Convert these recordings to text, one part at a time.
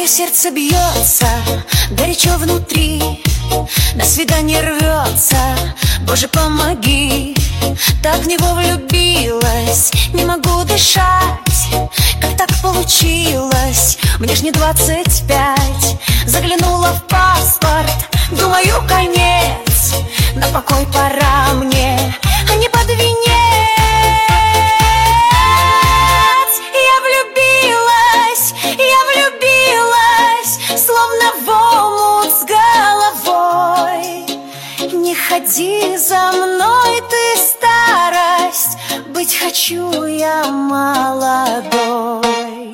Мое сердце бьется горячо внутри, на свидание рвется, Боже, помоги. Так в него влюбилась, не могу дышать. Как так получилось? Мне ж не 25. Заглянула в паспорт, думаю, конец. На покой пора мне, а не под венец. Я влюбилась, словно в омут с головой. Не ходи за мной, ты старость, быть хочу я молодой.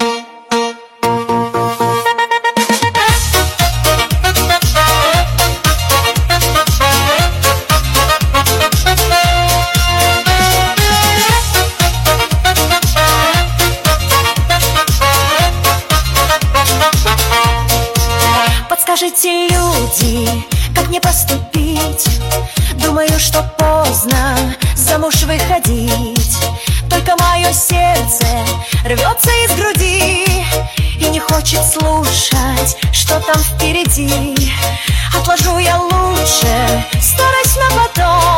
Подскажите, люди, как мне поступить? Думаю, что поздно замуж выходить. Только мое сердце рвется из груди и не хочет слушать, что там впереди. Отложу я лучше старость на потом.